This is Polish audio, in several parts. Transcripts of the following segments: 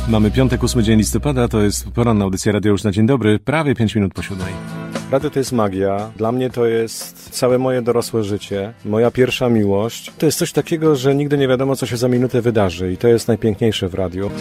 Mamy piątek, 8 dzień listopada, to jest poranna audycja Radio Już na Dzień Dobry, prawie 5 minut po 7. Radio to jest magia. Dla mnie to jest całe moje dorosłe życie, moja pierwsza miłość. To jest coś takiego, że nigdy nie wiadomo, co się za minutę wydarzy i to jest najpiękniejsze w radiu.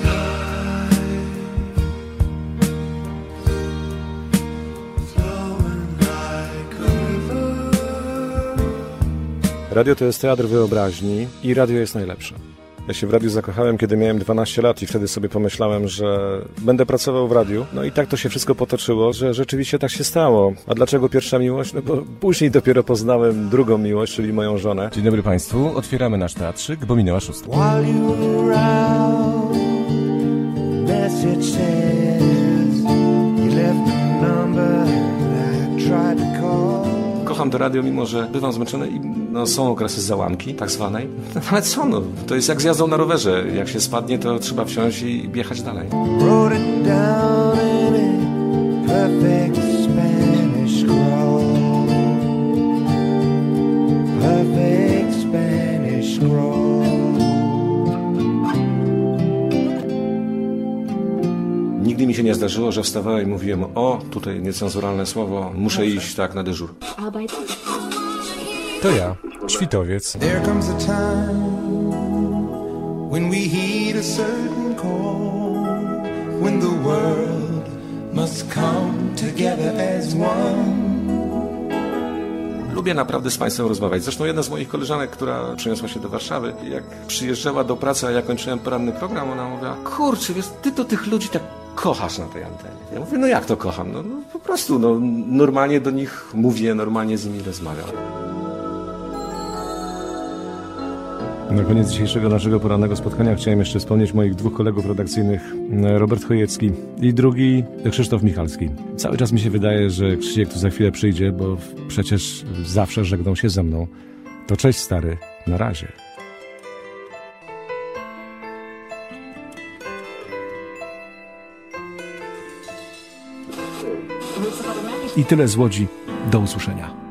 Radio to jest teatr wyobraźni i radio jest najlepsze. Ja się w radiu zakochałem, kiedy miałem 12 lat i wtedy sobie pomyślałem, że będę pracował w radiu. No i tak to się wszystko potoczyło, że rzeczywiście tak się stało. A dlaczego pierwsza miłość? No bo później dopiero poznałem drugą miłość, czyli moją żonę. Dzień dobry Państwu, otwieramy nasz teatrzyk, bo minęła 6. Kocham to radio, mimo że bywam zmęczony i są okresy załamki, tak zwanej. Ale co, to jest jak z jazdą na rowerze. Jak się spadnie, to trzeba wsiąść i jechać dalej. Nigdy mi się nie zdarzyło, że wstawałem i mówiłem: o, tutaj niecenzuralne słowo, muszę iść tak na dyżur. To ja, Świtowiec. There comes a time when we heed a certain call, when the world must come together as one. Lubię naprawdę z Państwem rozmawiać. Zresztą jedna z moich koleżanek, która przeniosła się do Warszawy, jak przyjeżdżała do pracy, a ja kończyłem poranny program, ona mówiła: kurczę, wiesz, ty to tych ludzi tak kochasz na tej antenie. Ja mówię: no jak to kocham? No po prostu, normalnie do nich mówię, normalnie z nimi rozmawiam. Na koniec dzisiejszego naszego porannego spotkania chciałem jeszcze wspomnieć moich dwóch kolegów redakcyjnych, Robert Chojecki i drugi Krzysztof Michalski. Cały czas mi się wydaje, że Krzysiek tu za chwilę przyjdzie, bo przecież zawsze żegnał się ze mną. To cześć stary, na razie. I tyle z Łodzi. Do usłyszenia.